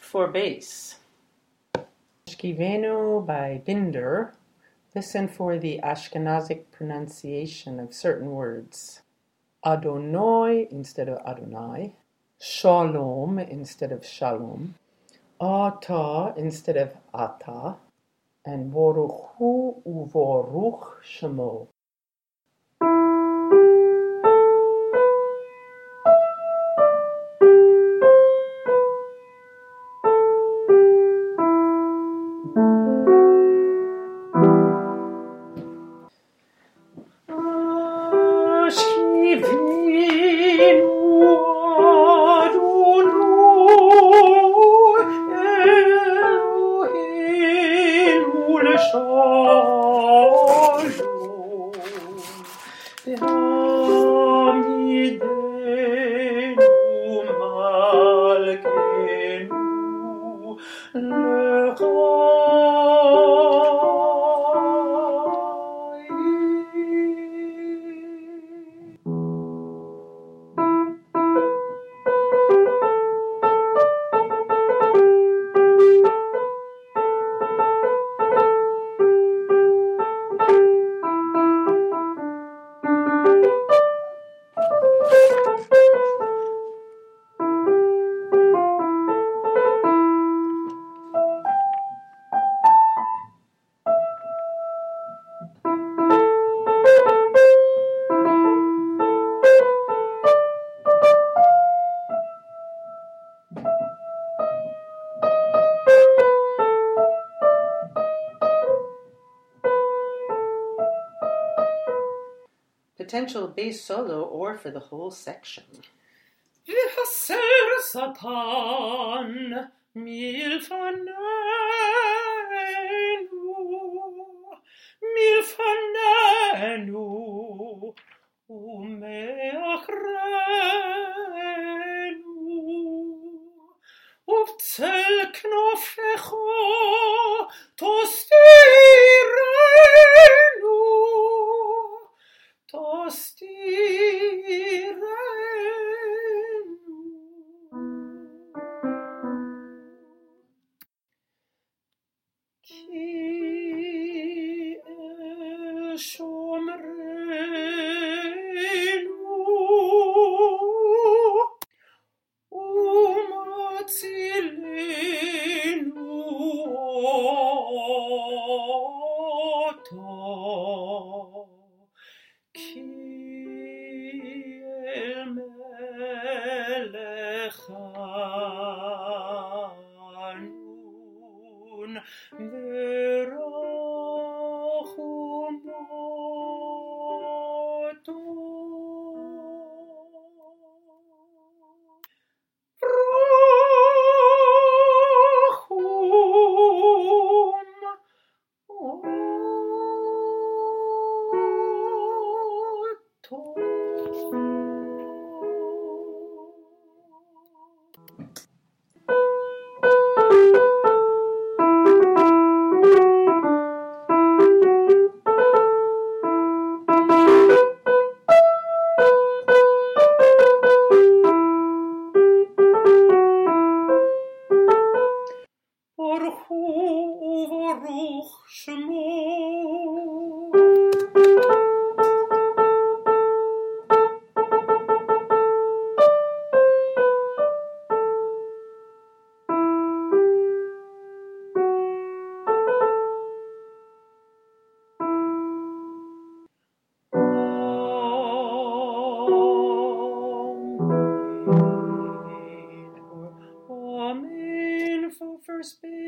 For bass. Shkivenu by Binder. Listen for the Ashkenazic pronunciation of certain words. Adonai instead of Adonai. Shalom instead of Shalom. Ata instead of Ata. And Baruch Hu uVaruch Shemo. Potential bass solo or for the whole section. V'haser Satan milfanenu umeachrenu uv'tzel knofecho tostirenu Ki el shomrenu umatzilenu oto Ki el melech hanun v'rachumoto Baruch Hu uVaruch Shemo. Amen for first base.